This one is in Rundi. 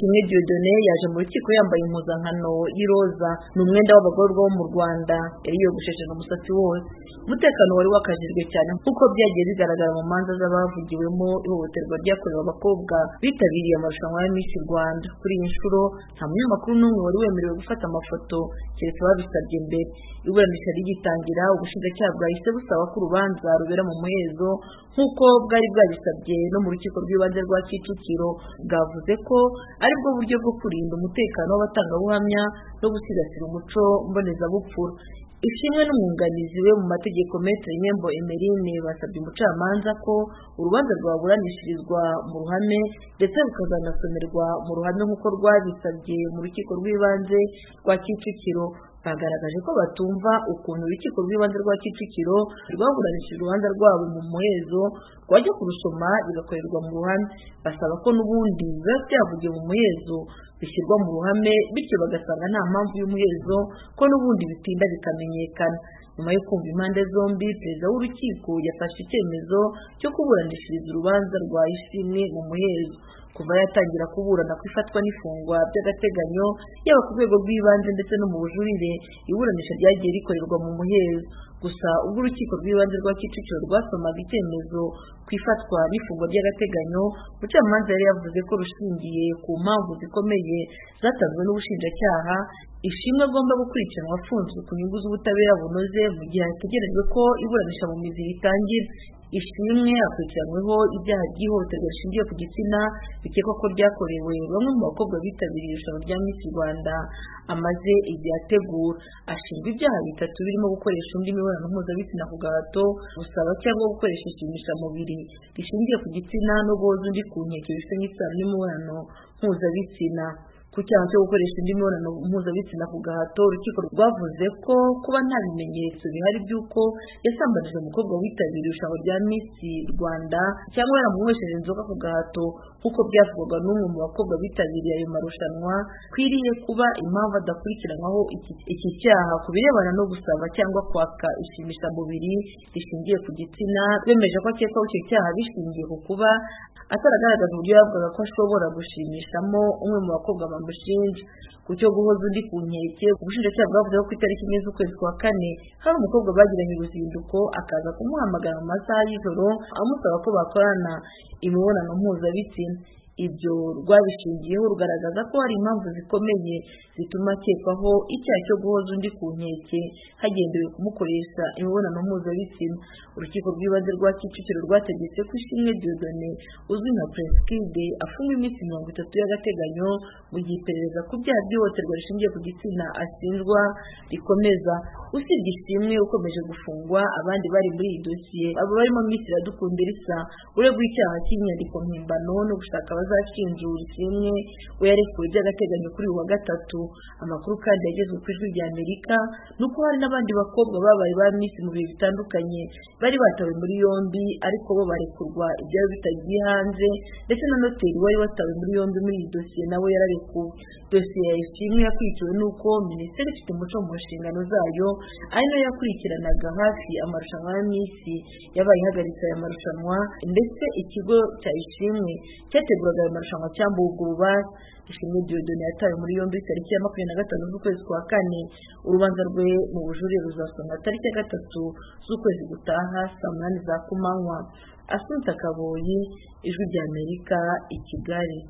Ishimwe Dieudonné yaje mu rukiko yambaye impuzankano y'iroza n'umwenda w'abagororwa bo mu Rwanda, yari yogoshesheje umusatsi wose. Umutekano wari wakajijwe cyane nk'uko byagiye bigaragara mu manza z'abavugiwemo ihohoterwa ryakorewe abakobwa bitabiriye amarushanwa ya Miss Rwanda. Kuri iyi nshuro nta munyamakuru n'umwe wari wemerewe gufata amafoto keretse babisabye mbere. Iburanisha rigitangira, ubushinjacyaha bwahise busaba ko urubanza rubera mu muhezo nk'uko bwari bwabisabye no mu rukiko rw'ibanze rwa Kicukiro. Bwavuze ko ari bwo buryo bwo kurinda umutekano w'abatangabuhamya no gusigasira umuco mbonezabupfura. Ishimwe n'umwunganizi we mu mategeko Maître Nyembo Emeline basabye umucamanza ko urubanza rwaburanishirizwa mu ruhame ndetse rukazanasomerwa mu ruhame nk'uko rwabisabye mu rukiko rw'ibanze rwa Kicukiro. Bagaragaje ko batumva ukuntu urukiko rw'ibanze rwa Kicukiro rwaburanishije urubanza rwabo mu muhezo rwajya kurusoma bigakorerwa mu ruhame. Basaba ko n'ubundi biba byavugiye mu muhezo bishyirwa mu ruhame, bityo bagasanga nta mpamvu y'umuhezo ko n'ubundi bitinda bikamenyekana. Nyuma yo kumva impande zombi, perezida w'urukiko yafashe icyemezo cyo kuburanishiriza urubanza rwa Ishimwe mu muhezo. Kuva yatangira kuburana ku ifatwa n'ifungwa by'agateganyo yaba ku rwego rw'ibanze ndetse no mu bujurire, iburanisha ryagiye rikorerwa mu muhezo. Gusa ubwo urukiko rw'ibanze rwa Kicukiro rwasomaga icyemezo ku ifatwa n'ifungwa ry'agateganyo, umucamanza yari yavuze ko rushingiye ku mpamvu zikomeye zatanzwe n'ubushinjacyaha, Ishimwe agomba gukurikiranwa afunzwe ku nyungu z'ubutabera bunoze mu gihe hategerejwe ko iburanisha mu mizi ritangira. Ishimwe akurikiranyweho ibyaha by'ihohoterwa rishingiye ku gitsina bikekwa ko ryakorewe bamwe mu bakobwa bitabiriye irushanwa rya Miss Rwanda amaze igihe ategura. Ashinjwa ibyaha bitatu birimo gukoresha undi imibonano mpuzabitsina ku gahato, gusaba cyangwa gukoresha ishimishamubiri rishingiye ku gitsina no guhoza undi ku nkeke bifitanye isano n'imibonano mpuzabitsina. Ku cyaha cyo gukoresha indi mibonano mpuzabitsina ku gahato, urukiko rwavuze ko kuba nta bimenyetso bihari by'uko yasambanije umukobwa witabiriye irushanwa rya Miss Rwanda cyangwa yaramunywesheje inzoga ku gahato nk'uko byavugwaga n'umwe mu bakobwa bitabiriye ayo marushanwa, kwiriye kuba impamvu adakurikiranwaho iki cyaha. Ku birebana no gusaba cyangwa kwaka ishimishamubiri rishingiye ku gitsina, bemeje ko akekwaho icyo cyaha bishingiye ku kuba ataragaragaza uburyo yavugaga ko ashobora gushimishamo umwe mu bakobwa bamushinja. Ku cyo guhoza undi ku nkeke, ubushinjacyaha bwavuze ko ku itariki imwe z'ukwezi kwa kane hari umukobwa bagiranye uruzinduko akaza kumuhamagara mu masaha y'ijoro amusaba ko bakorana imibonano mpuzabitsina. Ibyo rwabishingiyeho rugaragaza ko hari impamvu zikomeye zituma akekwaho icyaha cyo guhoza undi ku nkeke hagendewe kumukoresha imibonano mpuzabitsina. Urukiko rw'ibanze rwa Kicukiro rwategetse ko Ishimwe Dieudonné uzwi nka Preskilde afungwa iminsi 30 y'agateganyo mu gihe iperereza ku byaha by'ihohoterwa rishingiye ku gitsina ashinjwa rikomeza. Usibye Ishimwe ukomeje gufungwa, abandi bari muri iyi dosiye abo barimo Miss Iradukunda Elsa uregwa icyaha cy'inyandiko mpimbano no gushaka abazakinjura. Ishimwe we yarekuwe by'agateganyo kuri uyu wa gatatu. Amakuru kandi yagezwe ku Ijwi rya Amerika nuko hari n'abandi bakobwa babaye ba Miss mu bihe bitandukanye bari batawe muri yombi ariko bo barekurwa ibyabo bitagiye hanze, ndetse na noteri wari watawe muri yombi muri iyi dosiye nawe yararekuwe. Dosiye ya Ishimwe yakurikiwe nuko Minisiteri ifite umuco mu nshingano zayo ari nayo yakurikiranaga hafi amarushanwa ya Miss yabaye ihagaritse aya marushanwa, ndetse ikigo cya Ishimwe cyateguraga aya marushanwa cyambuwe ubwo bubasha. Ishimwe Dieudonné yatawe muri yombi tariki ya 25 z'ukwezi kwa kane. Urubanza rwe mu bujurire ruzasomwa tariki ya 3 z'ukwezi gutaha saa 8 za kumanywa. Assunta Kaboyi, Ijwi rya Amerika, i Kigali.